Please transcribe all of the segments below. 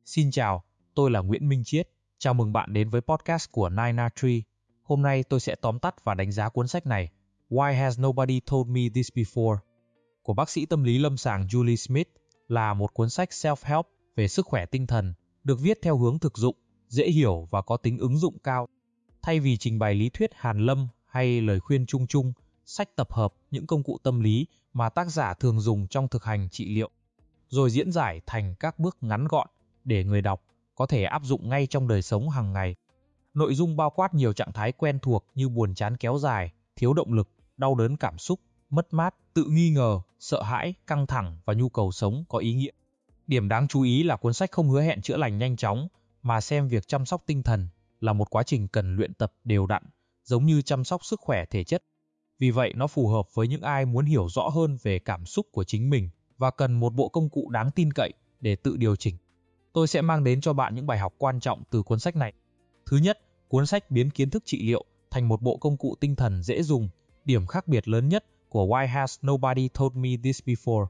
Xin chào, tôi là Nguyễn Minh Chiết. Chào mừng bạn đến với podcast của Nina Tree. Hôm nay tôi sẽ tóm tắt và đánh giá cuốn sách này, Why Has Nobody Told Me This Before? Của bác sĩ tâm lý lâm sàng Julie Smith, là một cuốn sách self-help về sức khỏe tinh thần, được viết theo hướng thực dụng, dễ hiểu và có tính ứng dụng cao. Thay vì trình bày lý thuyết hàn lâm hay lời khuyên chung chung, sách tập hợp những công cụ tâm lý mà tác giả thường dùng trong thực hành trị liệu, rồi diễn giải thành các bước ngắn gọn để người đọc có thể áp dụng ngay trong đời sống hàng ngày. Nội dung bao quát nhiều trạng thái quen thuộc như buồn chán kéo dài, thiếu động lực, đau đớn cảm xúc, mất mát, tự nghi ngờ, sợ hãi, căng thẳng và nhu cầu sống có ý nghĩa. Điểm đáng chú ý là cuốn sách không hứa hẹn chữa lành nhanh chóng, mà xem việc chăm sóc tinh thần là một quá trình cần luyện tập đều đặn, giống như chăm sóc sức khỏe thể chất. Vì vậy, nó phù hợp với những ai muốn hiểu rõ hơn về cảm xúc của chính mình và cần một bộ công cụ đáng tin cậy để tự điều chỉnh. Tôi sẽ mang đến cho bạn những bài học quan trọng từ cuốn sách này. Thứ nhất, cuốn sách biến kiến thức trị liệu thành một bộ công cụ tinh thần dễ dùng. Điểm khác biệt lớn nhất của Why Has Nobody Told Me This Before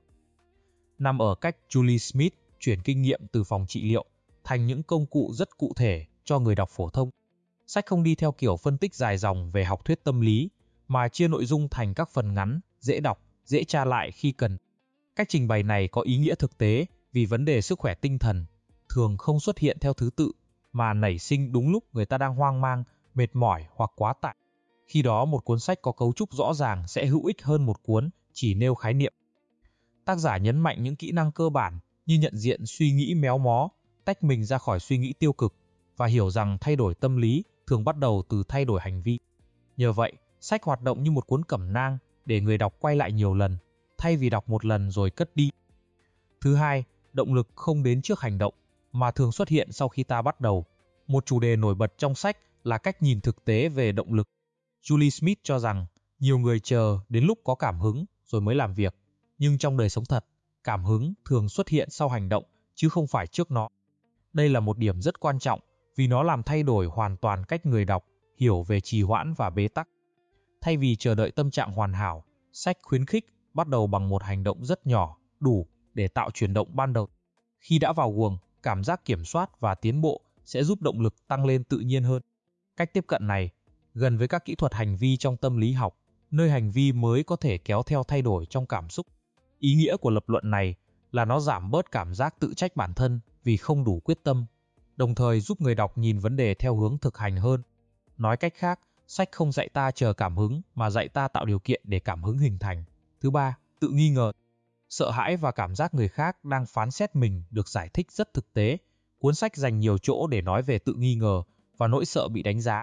nằm ở cách Julie Smith chuyển kinh nghiệm từ phòng trị liệu thành những công cụ rất cụ thể cho người đọc phổ thông. Sách không đi theo kiểu phân tích dài dòng về học thuyết tâm lý, mà chia nội dung thành các phần ngắn, dễ đọc, dễ tra lại khi cần. Cách trình bày này có ý nghĩa thực tế vì vấn đề sức khỏe tinh thần thường không xuất hiện theo thứ tự, mà nảy sinh đúng lúc người ta đang hoang mang, mệt mỏi hoặc quá tải. Khi đó, một cuốn sách có cấu trúc rõ ràng sẽ hữu ích hơn một cuốn chỉ nêu khái niệm. Tác giả nhấn mạnh những kỹ năng cơ bản như nhận diện suy nghĩ méo mó, tách mình ra khỏi suy nghĩ tiêu cực và hiểu rằng thay đổi tâm lý thường bắt đầu từ thay đổi hành vi. Nhờ vậy, sách hoạt động như một cuốn cẩm nang để người đọc quay lại nhiều lần, thay vì đọc một lần rồi cất đi. Thứ hai, động lực không đến trước hành động, mà thường xuất hiện sau khi ta bắt đầu. Một chủ đề nổi bật trong sách là cách nhìn thực tế về động lực. Julie Smith cho rằng, nhiều người chờ đến lúc có cảm hứng rồi mới làm việc. Nhưng trong đời sống thật, cảm hứng thường xuất hiện sau hành động, chứ không phải trước nó. Đây là một điểm rất quan trọng, vì nó làm thay đổi hoàn toàn cách người đọc hiểu về trì hoãn và bế tắc. Thay vì chờ đợi tâm trạng hoàn hảo, sách khuyến khích bắt đầu bằng một hành động rất nhỏ, đủ để tạo chuyển động ban đầu. Khi đã vào guồng, cảm giác kiểm soát và tiến bộ sẽ giúp động lực tăng lên tự nhiên hơn. Cách tiếp cận này gần với các kỹ thuật hành vi trong tâm lý học, nơi hành vi mới có thể kéo theo thay đổi trong cảm xúc. Ý nghĩa của lập luận này là nó giảm bớt cảm giác tự trách bản thân vì không đủ quyết tâm, đồng thời giúp người đọc nhìn vấn đề theo hướng thực hành hơn. Nói cách khác, sách không dạy ta chờ cảm hứng mà dạy ta tạo điều kiện để cảm hứng hình thành. Thứ ba, tự nghi ngờ. Sợ hãi và cảm giác người khác đang phán xét mình được giải thích rất thực tế. Cuốn sách dành nhiều chỗ để nói về tự nghi ngờ và nỗi sợ bị đánh giá.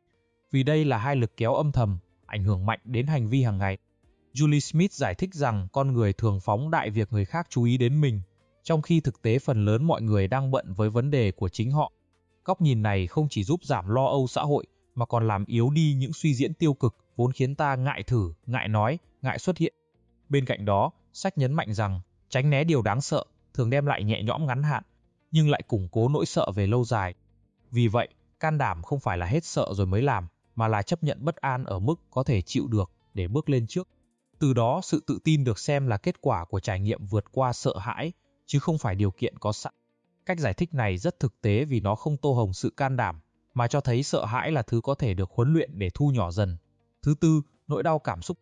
Vì đây là hai lực kéo âm thầm, ảnh hưởng mạnh đến hành vi hàng ngày. Julie Smith giải thích rằng con người thường phóng đại việc người khác chú ý đến mình, trong khi thực tế phần lớn mọi người đang bận với vấn đề của chính họ. Góc nhìn này không chỉ giúp giảm lo âu xã hội, mà còn làm yếu đi những suy diễn tiêu cực vốn khiến ta ngại thử, ngại nói, ngại xuất hiện. Bên cạnh đó, sách nhấn mạnh rằng tránh né điều đáng sợ thường đem lại nhẹ nhõm ngắn hạn, nhưng lại củng cố nỗi sợ về lâu dài. Vì vậy, can đảm không phải là hết sợ rồi mới làm, mà là chấp nhận bất an ở mức có thể chịu được để bước lên trước. Từ đó, sự tự tin được xem là kết quả của trải nghiệm vượt qua sợ hãi, chứ không phải điều kiện có sẵn. Cách giải thích này rất thực tế vì nó không tô hồng sự can đảm, mà cho thấy sợ hãi là thứ có thể được huấn luyện để thu nhỏ dần. Thứ tư, nỗi đau cảm xúc.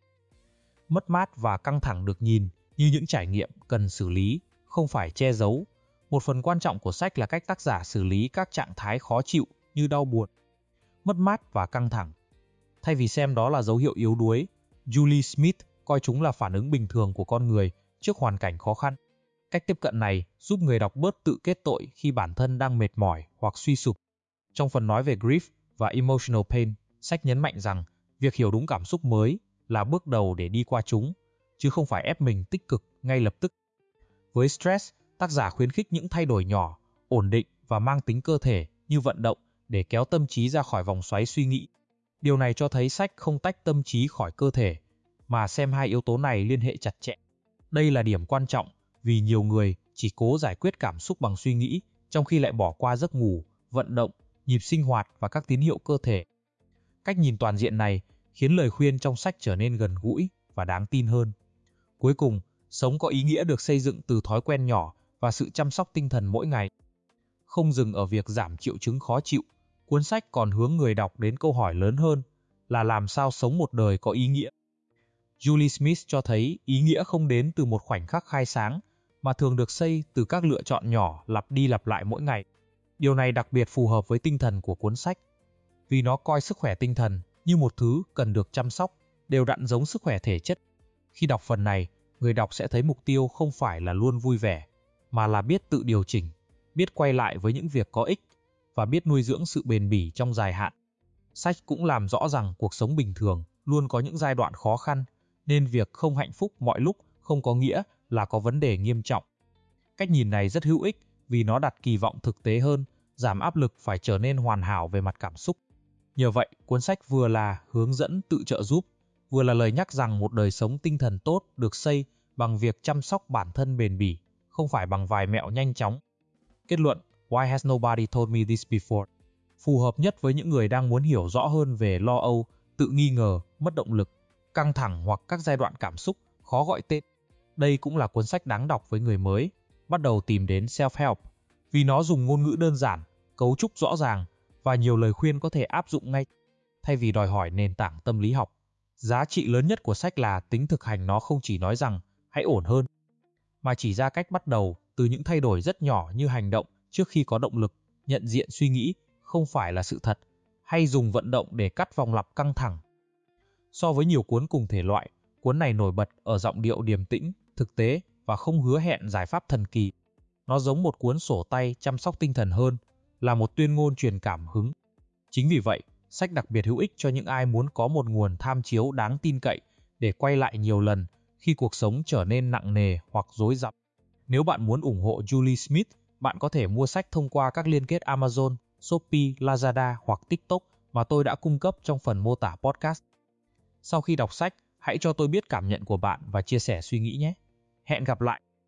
Mất mát và căng thẳng được nhìn như những trải nghiệm cần xử lý, không phải che giấu. Một phần quan trọng của sách là cách tác giả xử lý các trạng thái khó chịu như đau buồn, mất mát và căng thẳng. Thay vì xem đó là dấu hiệu yếu đuối, Julie Smith coi chúng là phản ứng bình thường của con người trước hoàn cảnh khó khăn. Cách tiếp cận này giúp người đọc bớt tự kết tội khi bản thân đang mệt mỏi hoặc suy sụp. Trong phần nói về grief và emotional pain, sách nhấn mạnh rằng việc hiểu đúng cảm xúc mới là bước đầu để đi qua chúng, chứ không phải ép mình tích cực ngay lập tức. Với stress, tác giả khuyến khích những thay đổi nhỏ, ổn định và mang tính cơ thể như vận động để kéo tâm trí ra khỏi vòng xoáy suy nghĩ. Điều này cho thấy sách không tách tâm trí khỏi cơ thể, mà xem hai yếu tố này liên hệ chặt chẽ. Đây là điểm quan trọng vì nhiều người chỉ cố giải quyết cảm xúc bằng suy nghĩ, trong khi lại bỏ qua giấc ngủ, vận động, nhịp sinh hoạt và các tín hiệu cơ thể. Cách nhìn toàn diện này khiến lời khuyên trong sách trở nên gần gũi và đáng tin hơn. Cuối cùng, sống có ý nghĩa được xây dựng từ thói quen nhỏ và sự chăm sóc tinh thần mỗi ngày. Không dừng ở việc giảm triệu chứng khó chịu, cuốn sách còn hướng người đọc đến câu hỏi lớn hơn là làm sao sống một đời có ý nghĩa. Julie Smith cho thấy ý nghĩa không đến từ một khoảnh khắc khai sáng, mà thường được xây từ các lựa chọn nhỏ lặp đi lặp lại mỗi ngày. Điều này đặc biệt phù hợp với tinh thần của cuốn sách, vì nó coi sức khỏe tinh thần như một thứ cần được chăm sóc, đều đặn giống sức khỏe thể chất. Khi đọc phần này, người đọc sẽ thấy mục tiêu không phải là luôn vui vẻ, mà là biết tự điều chỉnh, biết quay lại với những việc có ích, và biết nuôi dưỡng sự bền bỉ trong dài hạn. Sách cũng làm rõ rằng cuộc sống bình thường luôn có những giai đoạn khó khăn, nên việc không hạnh phúc mọi lúc không có nghĩa là có vấn đề nghiêm trọng. Cách nhìn này rất hữu ích vì nó đặt kỳ vọng thực tế hơn, giảm áp lực phải trở nên hoàn hảo về mặt cảm xúc. Nhờ vậy, cuốn sách vừa là hướng dẫn tự trợ giúp, vừa là lời nhắc rằng một đời sống tinh thần tốt được xây bằng việc chăm sóc bản thân bền bỉ, không phải bằng vài mẹo nhanh chóng. Kết luận, Why has nobody told me this before? Phù hợp nhất với những người đang muốn hiểu rõ hơn về lo âu, tự nghi ngờ, mất động lực, căng thẳng hoặc các giai đoạn cảm xúc khó gọi tên. Đây cũng là cuốn sách đáng đọc với người mới, bắt đầu tìm đến self-help, vì nó dùng ngôn ngữ đơn giản, cấu trúc rõ ràng và nhiều lời khuyên có thể áp dụng ngay, thay vì đòi hỏi nền tảng tâm lý học. Giá trị lớn nhất của sách là tính thực hành, nó không chỉ nói rằng hãy ổn hơn, mà chỉ ra cách bắt đầu từ những thay đổi rất nhỏ như hành động trước khi có động lực, nhận diện suy nghĩ không phải là sự thật, hay dùng vận động để cắt vòng lặp căng thẳng. So với nhiều cuốn cùng thể loại, cuốn này nổi bật ở giọng điệu điềm tĩnh, thực tế và không hứa hẹn giải pháp thần kỳ. Nó giống một cuốn sổ tay chăm sóc tinh thần hơn là một tuyên ngôn truyền cảm hứng. Chính vì vậy, sách đặc biệt hữu ích cho những ai muốn có một nguồn tham chiếu đáng tin cậy để quay lại nhiều lần khi cuộc sống trở nên nặng nề hoặc rối rắm. Nếu bạn muốn ủng hộ Julie Smith, bạn có thể mua sách thông qua các liên kết Amazon, Shopee, Lazada hoặc TikTok mà tôi đã cung cấp trong phần mô tả podcast. Sau khi đọc sách, hãy cho tôi biết cảm nhận của bạn và chia sẻ suy nghĩ nhé. Hẹn gặp lại!